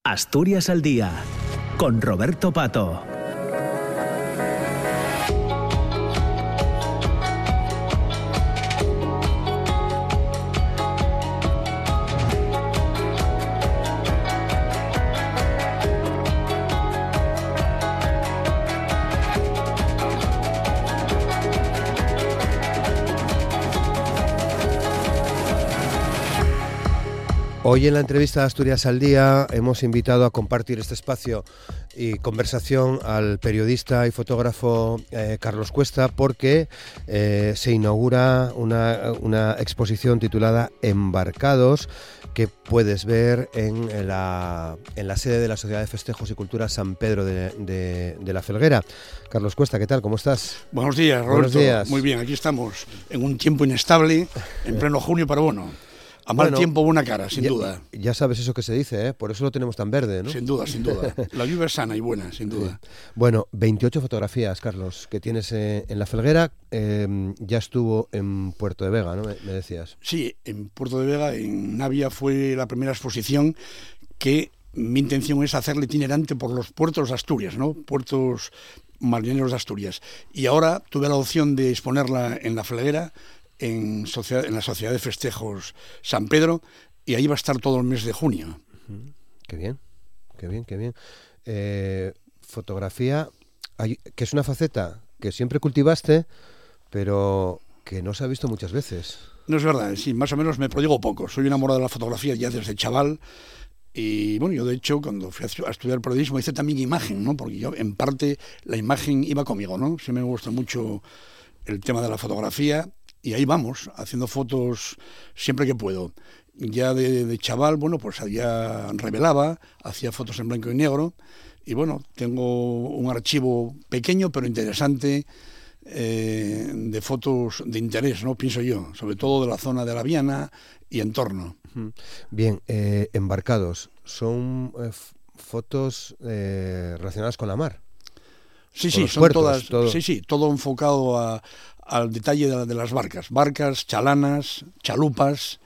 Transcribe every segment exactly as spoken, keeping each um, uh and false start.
Asturias al día, con Roberto Pato. Hoy en la entrevista de Asturias al Día hemos invitado a compartir este espacio y conversación al periodista y fotógrafo eh, Carlos Cuesta, porque eh, se inaugura una, una exposición titulada Embarcados, que puedes ver en la, en la sede de la Sociedad de Festejos y Cultura San Pedro de, de, de la Felguera. Carlos Cuesta, ¿qué tal? ¿Cómo estás? Buenos días, Roberto. Buenos días. Muy bien, aquí estamos en un tiempo inestable, en pleno junio, pero bueno. A mal bueno, tiempo, buena cara, sin ya, duda. Ya sabes eso que se dice, ¿eh? Por eso lo tenemos tan verde, ¿no? Sin duda, sin duda. La lluvia es sana y buena, sin duda. Sí. Bueno, veintiocho fotografías, Carlos, que tienes eh, en la Felguera. Eh, ya estuvo en Puerto de Vega, ¿no? Me, me decías. Sí, en Puerto de Vega, en Navia, fue la primera exposición que mi intención es hacerla itinerante por los puertos de Asturias, ¿no? Puertos marineros de Asturias. Y ahora tuve la opción de exponerla en la Felguera, En, sociedad, en la Sociedad de Festejos San Pedro, y ahí va a estar todo el mes de junio. Uh-huh. Qué bien, qué bien, qué bien. Eh, fotografía, hay, que es una faceta que siempre cultivaste, pero que no se ha visto muchas veces. No es verdad, sí, más o menos me prodigo poco. Soy enamorado de la fotografía ya desde chaval. Y bueno, yo de hecho cuando fui a estudiar periodismo hice también imagen, ¿no? Porque yo en parte la imagen iba conmigo, ¿no? Sí me gusta mucho el tema de la fotografía. Y ahí vamos, haciendo fotos siempre que puedo. Ya de, de chaval, bueno, pues ya revelaba, hacía fotos en blanco y negro. Y bueno, tengo un archivo pequeño pero interesante eh, de fotos de interés, ¿no? Pienso yo, sobre todo de la zona de la Viana y entorno. Bien, eh, Embarcados, ¿son eh, fotos eh, relacionadas con la mar? Sí, sí, son puertos, todas, todo. sí, sí, todo enfocado a... al detalle de, de las barcas, barcas, chalanas, chalupas,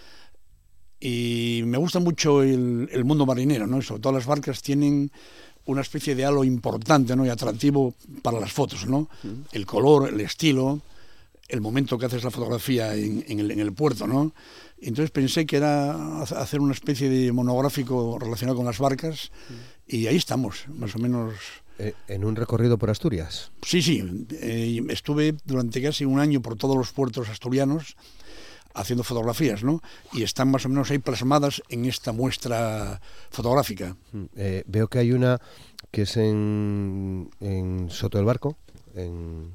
y me gusta mucho el, el mundo marinero, ¿no? Sobre todo las barcas tienen una especie de halo importante, ¿no? Y atractivo para las fotos, ¿no? Uh-huh. El color, el estilo, el momento que haces la fotografía en, en, el, en el puerto, ¿no? Entonces pensé que era hacer una especie de monográfico relacionado con las barcas, uh-huh. Y ahí estamos, más o menos... ¿En un recorrido por Asturias? Sí, sí. Eh, estuve durante casi un año por todos los puertos asturianos haciendo fotografías, ¿no? Y están más o menos ahí plasmadas en esta muestra fotográfica. Eh, veo que hay una que es en, en Soto del Barco, en,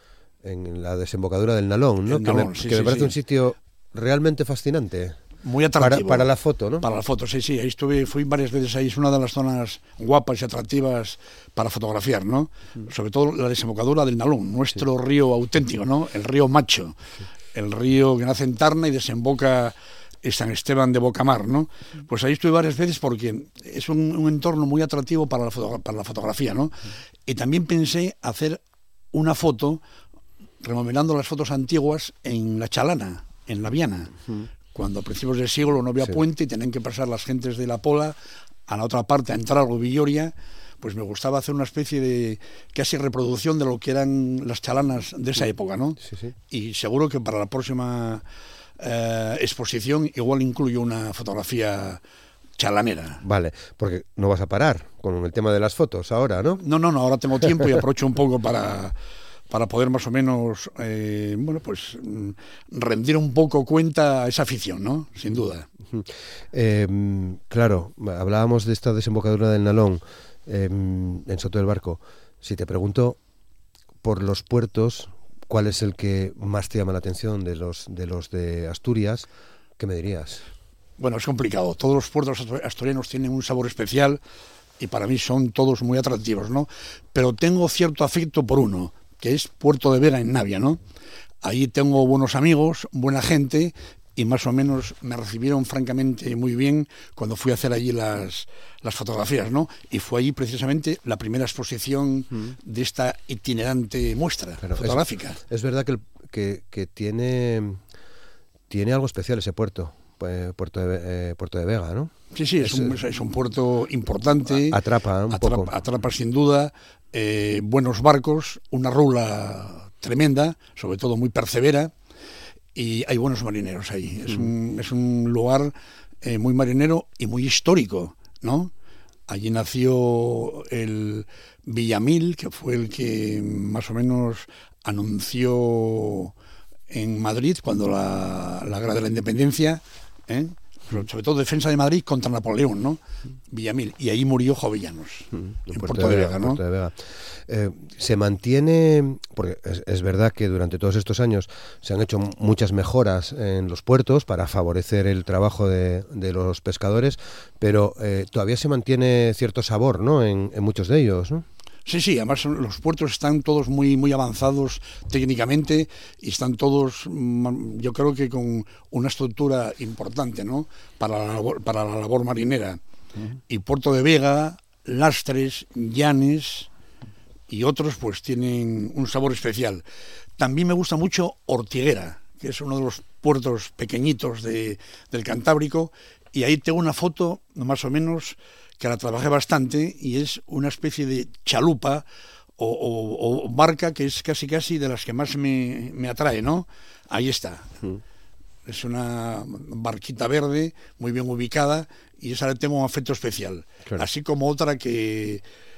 en la desembocadura del Nalón, ¿no? El que Nalón, me, sí, que sí, me parece sí. un sitio realmente fascinante. Muy atractivo. Para, para la foto, ¿no? Para la foto, sí, sí. Ahí estuve, fui varias veces ahí. Es una de las zonas guapas y atractivas para fotografiar, ¿no? Mm. Sobre todo la desembocadura del Nalón, nuestro sí. río auténtico, ¿no? El río Macho. Sí. El río que nace en Tarna y desemboca en San Esteban de Bocamar, ¿no? Pues ahí estuve varias veces porque es un, un entorno muy atractivo para la, foto, para la fotografía, ¿no? Mm. Y también pensé hacer una foto remodelando las fotos antiguas en la Chalana, en la Viana. Mm. Cuando a principios del siglo no había sí. puente y tenían que pasar las gentes de la Pola a la otra parte, a entrar a Villoria, pues me gustaba hacer una especie de casi reproducción de lo que eran las chalanas de esa época, ¿no? Sí, sí. Y seguro que para la próxima eh, exposición igual incluyo una fotografía chalanera. Vale, porque no vas a parar con el tema de las fotos ahora, ¿no? No, no, no, ahora tengo tiempo y aprovecho un poco para... para poder más o menos, eh, bueno, pues rendir un poco cuenta a esa afición, ¿no? Sin duda. Eh, claro, hablábamos de esta desembocadura del Nalón eh, en Soto del Barco. Si te pregunto por los puertos, ¿cuál es el que más te llama la atención de los de los de Asturias? ¿Qué me dirías? Bueno, es complicado. Todos los puertos asturianos tienen un sabor especial y para mí son todos muy atractivos, ¿no? Pero tengo cierto afecto por uno, que es Puerto de Vega en Navia, ¿no? Ahí tengo buenos amigos, buena gente, y más o menos me recibieron francamente muy bien cuando fui a hacer allí las, las fotografías, ¿no? Y fue allí precisamente la primera exposición mm. de esta itinerante muestra Pero fotográfica. Es, es verdad que, el, que, que tiene, tiene algo especial ese puerto, eh, Puerto, de, eh, Puerto de Vega, ¿no? Sí, sí, es, es, un, es un puerto importante. Atrapa un atrapa, poco. Atrapa sin duda, eh, buenos barcos, una rula tremenda, sobre todo muy persevera, y hay buenos marineros ahí. Es, mm. un, es un lugar eh, muy marinero y muy histórico, ¿no? Allí nació el Villamil, que fue el que más o menos anunció en Madrid cuando la, la guerra de la independencia, ¿eh? sobre todo defensa de Madrid contra Napoleón, ¿no? Villamil, y ahí murió Jovellanos, mm, en, en Puerto, Puerto de Vega, ¿no? Puerto de Vega. Eh, se mantiene, porque es, es verdad que durante todos estos años se han hecho muchas mejoras en los puertos para favorecer el trabajo de, de los pescadores, pero eh, todavía se mantiene cierto sabor, ¿no? En, en muchos de ellos, ¿no? Sí, sí, además los puertos están todos muy muy avanzados técnicamente y están todos, yo creo que con una estructura importante, ¿no? Para la labor, para la labor marinera. Uh-huh. Y Puerto de Vega, Lastres, Llanes y otros pues tienen un sabor especial. También me gusta mucho Ortiguera, que es uno de los puertos pequeñitos de, del Cantábrico, y ahí tengo una foto más o menos que la trabajé bastante, y es una especie de chalupa o, o, o barca que es casi casi de las que más me, me atrae, ¿no? Ahí está. Mm. Es una barquita verde, muy bien ubicada, y esa le tengo un afecto especial. Claro. Así como otra que,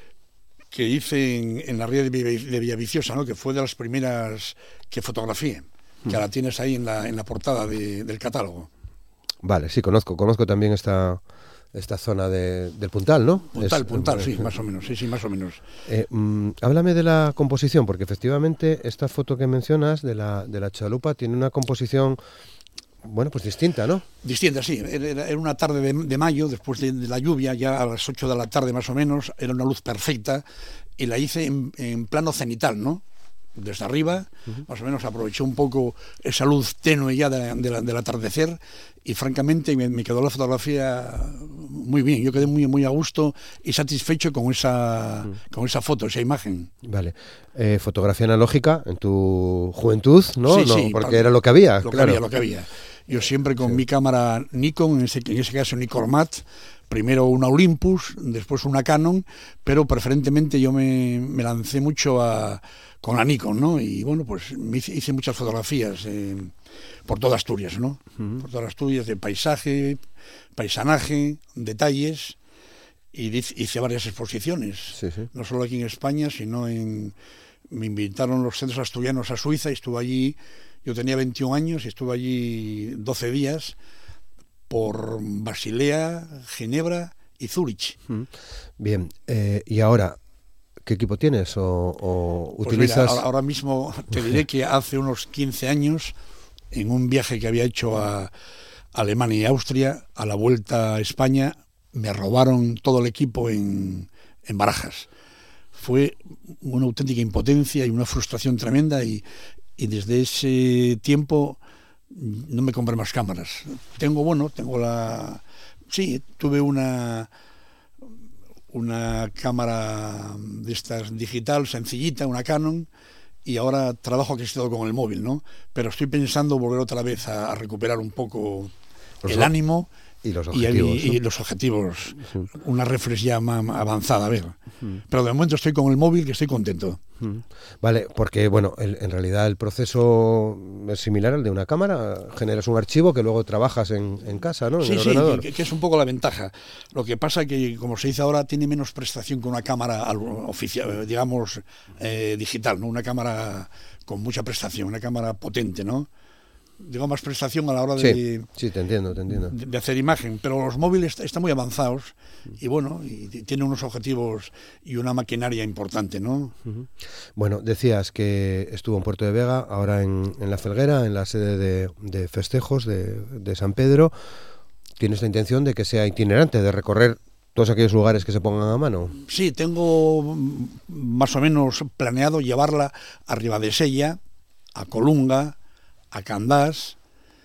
que hice en, en la ría de, de Villaviciosa, ¿no? Que fue de las primeras que fotografié, mm. que la tienes ahí en la, en la portada de, del catálogo. Vale, sí, conozco, conozco también esta... esta zona de, del Puntal, ¿no? Puntal, es, Puntal, sí, más o menos, sí, sí, más o menos. Eh, mm, háblame de la composición, porque efectivamente esta foto que mencionas de la, de la chalupa tiene una composición, bueno, pues distinta, ¿no? Distinta, sí. Era, era una tarde de, de mayo, después de, de la lluvia, ya a las ocho de la tarde más o menos, era una luz perfecta, y la hice en, en plano cenital, ¿no? Desde arriba, uh-huh. más o menos aproveché un poco esa luz tenue ya de, de la, del atardecer, y francamente me, me quedó la fotografía muy bien. Yo quedé muy muy a gusto y satisfecho con esa uh-huh. con esa foto, esa imagen. Vale. Eh, fotografía analógica en tu juventud, ¿no? Sí, no sí, porque para, era lo que había. Lo claro. que había, lo que había. Yo siempre con sí. mi cámara Nikon, en ese, en ese caso Nicormat, primero una Olympus, después una Canon, pero preferentemente yo me, me lancé mucho a con la Nikon, ¿no? Y bueno, pues me hice, hice muchas fotografías eh, por toda Asturias, ¿no? Uh-huh. Por todas Asturias, de paisaje, paisanaje, detalles, y hice varias exposiciones, sí, sí. no solo aquí en España, sino en... Me invitaron los centros asturianos a Suiza y estuve allí, yo tenía veintiún años y estuve allí doce días por Basilea, Ginebra y Zúrich. Uh-huh. Bien, eh, y ahora... ¿qué equipo tienes o, o pues utilizas? Mira, ahora mismo te diré que hace unos quince años, en un viaje que había hecho a Alemania y Austria, a la vuelta a España, me robaron todo el equipo en, en Barajas. Fue una auténtica impotencia y una frustración tremenda, y, y desde ese tiempo no me compré más cámaras. Tengo, bueno, tengo la... Sí, tuve una... una cámara de estas digital, sencillita, una Canon, y ahora trabajo casi todo con el móvil, ¿no? Pero estoy pensando volver otra vez a, a recuperar un poco los el ánimo y los objetivos, y, y, ¿no? y los objetivos, sí. Una reflex ya más avanzada, a ver. Uh-huh. Pero de momento estoy con el móvil, que estoy contento. Uh-huh. Vale, porque bueno, el, en realidad el proceso es similar al de una cámara. Generas un archivo que luego trabajas en, en casa, ¿no? En sí, el sí, ordenador. Que, que es un poco la ventaja. Lo que pasa que, como se dice ahora, tiene menos prestación que una cámara oficial, digamos, eh, digital, ¿no? Una cámara con mucha prestación, una cámara potente, ¿no? Digo, más prestación a la hora de, sí, sí, te entiendo, te entiendo. de, de hacer imagen, pero los móviles están muy avanzados y bueno, y tienen unos objetivos y una maquinaria importante, ¿no? Uh-huh. Bueno, decías que estuvo en Puerto de Vega, ahora en, en La Felguera, en la sede de, de festejos de, de San Pedro. ¿Tienes la intención de que sea itinerante, de recorrer todos aquellos lugares que se pongan a mano? Sí, tengo más o menos planeado llevarla a Ribadesella, a Colunga, a Candás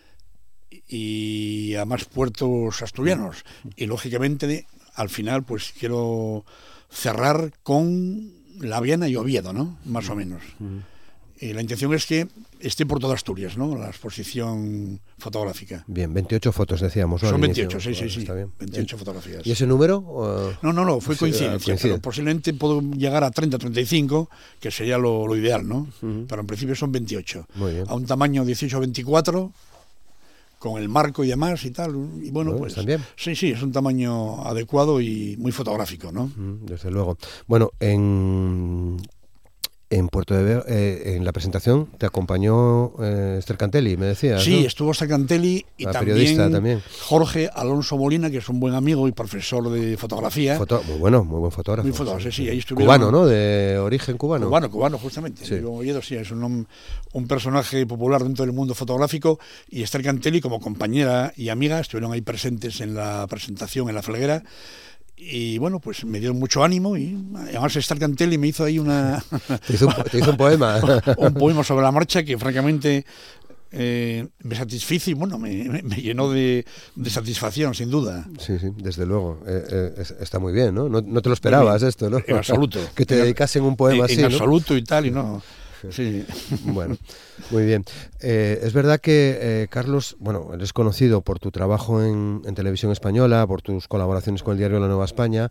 y a más puertos asturianos, y lógicamente al final pues quiero cerrar con La Viana y Oviedo, ¿no? Más o menos. Y la intención es que esté por toda Asturias, ¿no? La exposición fotográfica. Bien, veintiocho fotos decíamos, ¿no? Son Al veintiocho, inicio. sí, sí, Bueno, sí. está bien. veintiocho fotografías. ¿Y ese número? Uh... No, no, no, fue coincidencia. Sí, coincide. Pero posiblemente puedo llegar a treinta, treinta y cinco, que sería lo, lo ideal, ¿no? Uh-huh. Pero en principio son veintiocho. Muy bien. A un tamaño dieciocho a veinticuatro, con el marco y demás y tal. Y bueno, bueno pues también. Sí, sí, es un tamaño adecuado y muy fotográfico, ¿no? Uh-huh, desde luego. Bueno, en... En Puerto de Vega, eh, en la presentación te acompañó eh, Esther Cantelli, me decías, Sí, ¿no? estuvo Esther Cantelli y la también, periodista también Jorge Alonso Molina, que es un buen amigo y profesor de fotografía. Foto muy bueno, muy buen fotógrafo. Muy fotógrafo, sí, sí, ahí estuvieron. Cubano, ¿no? De origen cubano. Cubano, cubano, justamente. Sí. Oviedo, sí, es un, un personaje popular dentro del mundo fotográfico, y Esther Cantelli, como compañera y amiga, estuvieron ahí presentes en la presentación en La Felguera. Y bueno, pues me dieron mucho ánimo y además Esther Cantelli me hizo ahí una... Te hizo un, te hizo un poema. un poema sobre la marcha que francamente eh, me satisfizo y bueno, me, me, me llenó de, de satisfacción, sin duda. Sí, sí, desde luego. Eh, eh, está muy bien, ¿no? ¿no? No te lo esperabas esto, ¿no? En absoluto. Que te dedicasen un poema en, así, En ¿no? absoluto y tal, y no... Sí. Bueno, muy bien. Eh, es verdad que, eh, Carlos, bueno, eres conocido por tu trabajo en, en televisión española, por tus colaboraciones con el diario La Nueva España.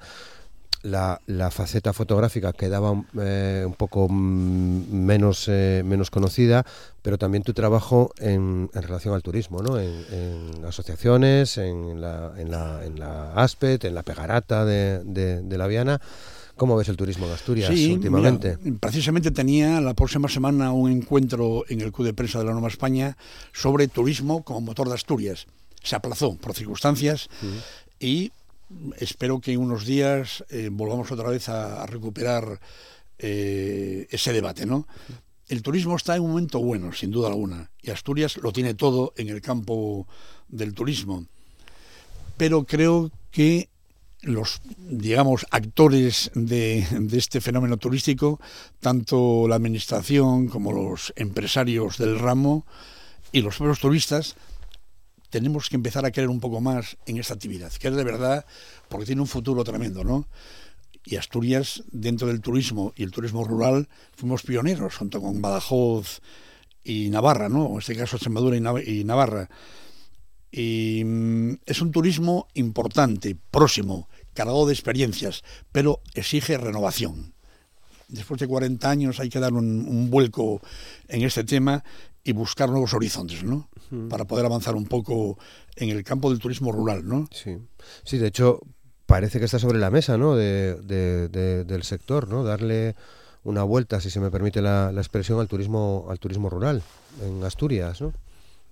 La, la faceta fotográfica quedaba eh, un poco mm, menos, eh, menos conocida, pero también tu trabajo en, en relación al turismo, ¿no? En, en asociaciones, en la, en la, en la ASPET, en la Pegarata de, de, de la Viana. ¿Cómo ves el turismo en Asturias sí, últimamente? Mira, precisamente tenía la próxima semana un encuentro en el Club de Prensa de la Nueva España sobre turismo como motor de Asturias. Se aplazó por circunstancias sí. y espero que en unos días eh, volvamos otra vez a, a recuperar eh, ese debate, ¿no? El turismo está en un momento bueno, sin duda alguna, y Asturias lo tiene todo en el campo del turismo. Pero creo que los, digamos, actores de, de este fenómeno turístico, tanto la administración como los empresarios del ramo y los propios turistas, tenemos que empezar a creer un poco más en esta actividad, que es de verdad, porque tiene un futuro tremendo, ¿no? Y Asturias, dentro del turismo y el turismo rural, fuimos pioneros, junto con Badajoz y Navarra, ¿no? En este caso Extremadura y, Nav- y Navarra. Y mm, es un turismo importante, próximo, cargado de experiencias, pero exige renovación. Después de cuarenta años hay que dar un, un vuelco en este tema y buscar nuevos horizontes, ¿no? Uh-huh. Para poder avanzar un poco en el campo del turismo rural, ¿no? Sí, sí, de hecho parece que está sobre la mesa, ¿no? De, de, de, del sector, ¿no? Darle una vuelta, si se me permite la, la expresión, al turismo, al turismo rural en Asturias, ¿no?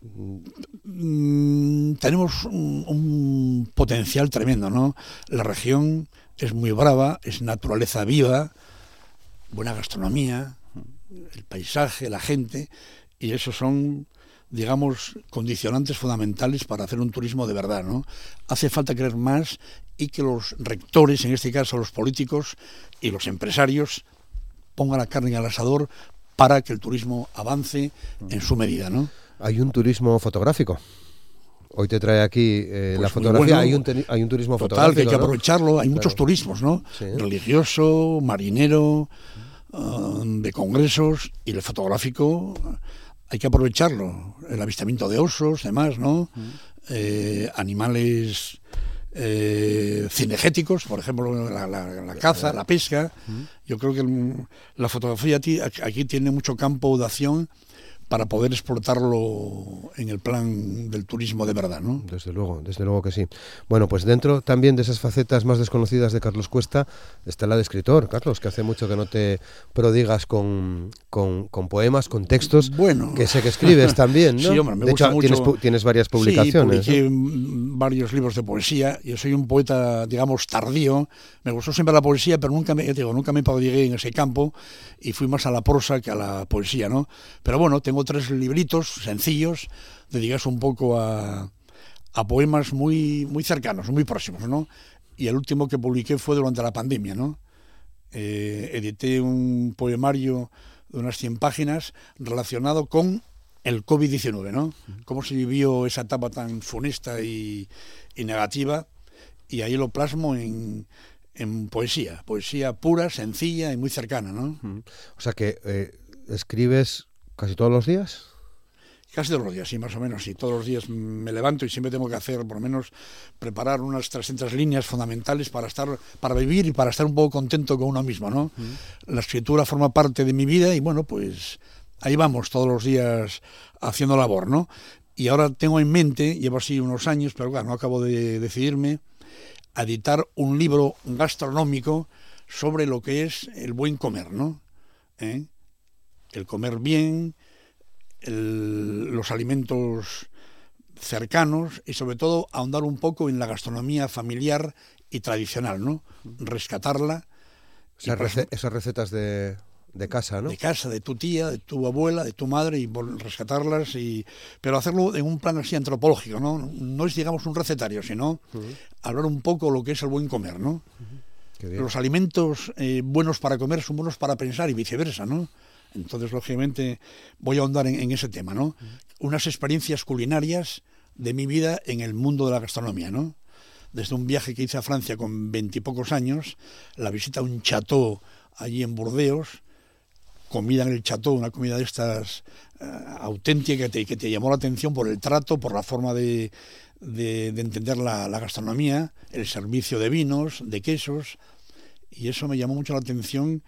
Mm, tenemos un, un potencial tremendo, ¿no? La región es muy brava, es naturaleza viva, buena gastronomía, el paisaje, la gente, y esos son, digamos, condicionantes fundamentales para hacer un turismo de verdad, ¿no? Hace falta creer más y que los rectores, en este caso los políticos y los empresarios, pongan la carne al asador para que el turismo avance en su medida, ¿no? Hay un turismo fotográfico. Hoy te trae aquí eh, pues la fotografía. Bueno, hay, un te- hay un turismo total, fotográfico. que hay que ¿no? aprovecharlo. Hay claro. muchos turismos, ¿no? Sí. Religioso, marinero, uh, de congresos, y el fotográfico hay que aprovecharlo. El avistamiento de osos, demás, ¿no? Uh-huh. Eh, animales eh, cinegéticos, por ejemplo, la, la, la caza, la pesca. Uh-huh. Yo creo que el, la fotografía aquí, aquí tiene mucho campo de acción para poder exportarlo en el plan del turismo de verdad, ¿no? Desde luego, desde luego que sí. Bueno, pues dentro también de esas facetas más desconocidas de Carlos Cuesta está la de escritor, Carlos, que hace mucho que no te prodigas con, con, con poemas, con textos, bueno, que sé que escribes también, ¿no? Sí, hombre, me de gusta hecho, mucho. Tienes, tienes varias publicaciones. Sí, publiqué ¿no? varios libros de poesía. Yo soy un poeta, digamos, tardío. Me gustó siempre la poesía, pero nunca me, digo, nunca me prodigué en ese campo y fui más a la prosa que a la poesía, ¿no? Pero bueno, tengo tres libritos sencillos dedicados un poco a, a poemas muy, muy cercanos, muy próximos, ¿no? Y el último que publiqué fue durante la pandemia, ¿no? Eh, edité un poemario de unas cien páginas relacionado con el covid diecinueve, ¿no? Cómo se vivió esa etapa tan funesta y, y negativa, y ahí lo plasmo en, en poesía, poesía pura, sencilla y muy cercana, ¿no? O sea que eh, escribes ¿Casi todos los días? Casi todos los días, sí, más o menos, sí. Todos los días me levanto y siempre tengo que hacer, por lo menos, preparar unas trescientas líneas fundamentales para estar, para vivir y para estar un poco contento con uno mismo, ¿no? Mm. La escritura forma parte de mi vida y, bueno, pues ahí vamos todos los días haciendo labor, ¿no? Y ahora tengo en mente, llevo así unos años, pero claro, no acabo de decidirme, a editar un libro gastronómico sobre lo que es el buen comer, ¿no? ¿Eh? El comer bien, el, los alimentos cercanos y sobre todo ahondar un poco en la gastronomía familiar y tradicional, ¿no? Rescatarla. O sea, rece esas recetas de, de casa, ¿no? De casa, de tu tía, de tu abuela, de tu madre, y rescatarlas, y pero hacerlo en un plan así antropológico, ¿no? No es, digamos, un recetario, sino uh-huh. hablar un poco lo que es el buen comer, ¿no? Uh-huh. Los alimentos eh, buenos para comer son buenos para pensar y viceversa, ¿no? Entonces, lógicamente, voy a ahondar en, en ese tema, ¿no? Unas experiencias culinarias de mi vida en el mundo de la gastronomía, ¿no? Desde un viaje que hice a Francia con veintipocos años, la visita a un chateau allí en Burdeos, comida en el chateau, una comida de estas uh, auténtica que te, que te llamó la atención por el trato, por la forma de, de, de entender la, la gastronomía, el servicio de vinos, de quesos, y eso me llamó mucho la atención.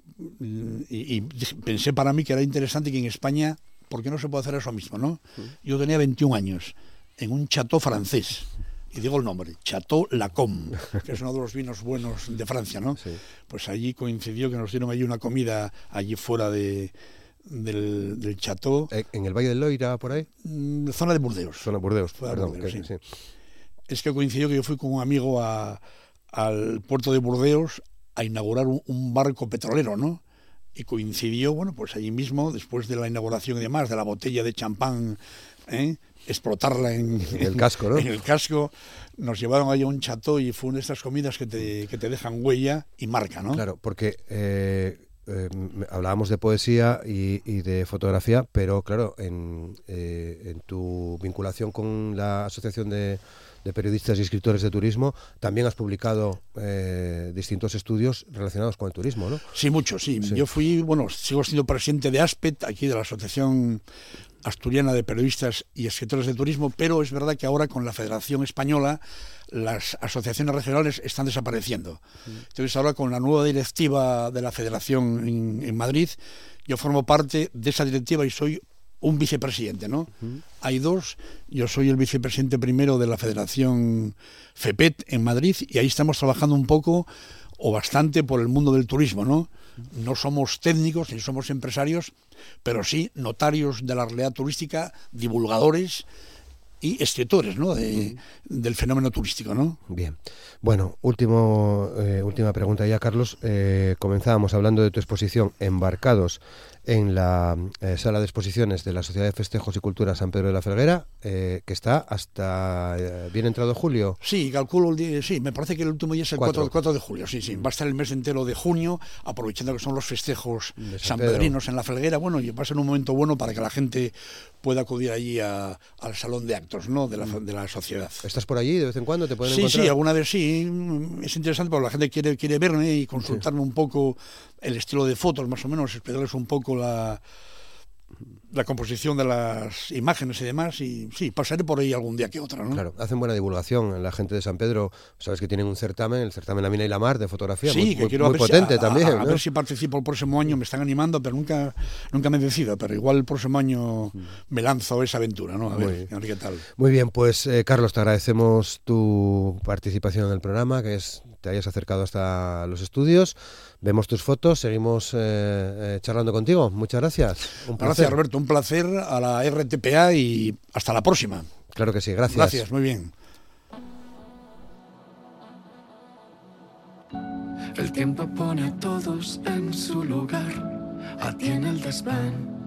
Y, y pensé para mí que era interesante que en España, ¿por qué no se puede hacer eso mismo, no? Yo tenía veintiún años, en un chateau francés, y digo el nombre, Chateau Lacombe, que es uno de los vinos buenos de Francia, ¿no? Sí. Pues allí coincidió que nos dieron allí una comida allí fuera de, del, del chateau. ¿En el Valle del Loira, por ahí? Mm, zona de Burdeos. Zona de Burdeos, Zona perdón. De Burdeos, que, sí. Sí. Es que coincidió que yo fui con un amigo a, al puerto de Burdeos a inaugurar un, un barco petrolero, ¿no? Y coincidió, bueno, pues allí mismo, después de la inauguración y demás, de la botella de champán, ¿eh? explotarla en, en el casco, ¿no? En el casco, nos llevaron allí a un chateau y fue una de estas comidas que te, que te dejan huella y marca, ¿no? Claro, porque eh, eh, hablábamos de poesía y, y de fotografía, pero claro, en, eh, en tu vinculación con la Asociación de de periodistas y escritores de turismo, también has publicado eh, distintos estudios relacionados con el turismo, ¿no? Sí, mucho, sí. sí. Yo fui, bueno, sigo siendo presidente de ASPET, aquí de la Asociación Asturiana de Periodistas y Escritores de Turismo, pero es verdad que ahora con la Federación Española las asociaciones regionales están desapareciendo. Entonces ahora con la nueva directiva de la Federación en, en Madrid, yo formo parte de esa directiva y soy un vicepresidente, ¿no? Uh-huh. Hay dos, yo soy el vicepresidente primero de la Federación FEPET en Madrid y ahí estamos trabajando un poco o bastante por el mundo del turismo, ¿no? No somos técnicos ni somos empresarios, pero sí notarios de la realidad turística, divulgadores y escritores, ¿no? De, del fenómeno turístico, ¿no? Bien. Bueno, último, eh, última pregunta ya, Carlos. Eh, comenzábamos hablando de tu exposición Embarcados en la eh, sala de exposiciones de la Sociedad de Festejos y Cultura San Pedro de la Felguera, eh, que está hasta eh, bien entrado julio. Sí, calculo el día, sí, me parece que el último día es el cuatro de julio, sí, sí. Va a estar el mes entero de junio, aprovechando que son los festejos sanpedrinos en la Felguera, bueno, y va a ser un momento bueno para que la gente pueda acudir allí a, al salón de actos, ¿no? De la, de la sociedad. ¿Estás por allí de vez en cuando? ¿Te pueden sí, encontrar? Sí, alguna vez sí. Es interesante porque la gente quiere, quiere verme y consultarme sí. un poco el estilo de fotos, más o menos, explicarles un poco la, la composición de las imágenes y demás, y sí, pasaré por ahí algún día que otro, ¿no? Claro, hacen buena divulgación. La gente de San Pedro, sabes que tienen un certamen, el certamen La Mina y la Mar de fotografía, sí, muy, que muy, quiero muy potente si, a, también. A, a ¿no? ver si participo el próximo año, me están animando, pero nunca nunca me he decidido, pero igual el próximo año me lanzo a esa aventura, ¿no? A ver, a ver qué tal. Muy bien, pues eh, Carlos, te agradecemos tu participación en el programa, que es te hayas acercado hasta los estudios. Vemos tus fotos, seguimos eh, eh, charlando contigo. Muchas gracias. Un placer. Gracias, Roberto. Un placer a la R T P A y hasta la próxima. Claro que sí, gracias. Gracias, muy bien. El tiempo pone a todos en su lugar, a ti en el desván.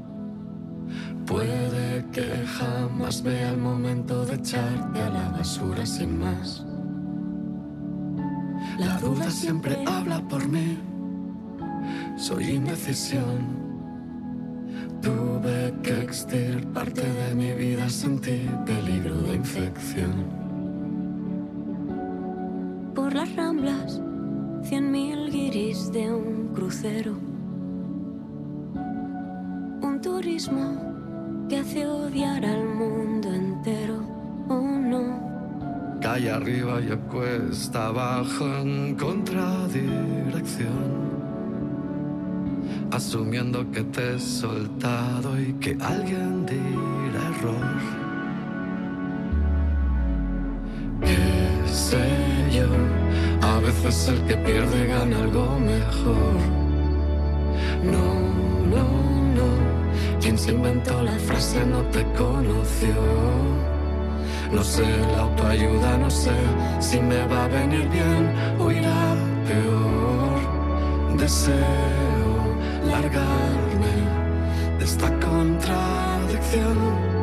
Puede que jamás vea el momento de echarte a la basura sin más. La duda siempre habla por mí. Soy indecisión. Tuve que extirparte de mi vida, sentí peligro de infección. Por las ramblas, cien mil guiris de un crucero. Un turista egocentrismo que hace odiar al mundo entero, ¿o no? Calle arriba y cuesta abajo en contradirección, asumiendo que te he soltado y que alguien dirá error. Qué sé yo, a veces el que pierde gana algo mejor. No, no, no, quien se inventó la frase no te conoció. No sé, la autoayuda, no sé si me va a venir bien o irá peor. Deseo largarme de esta contradicción.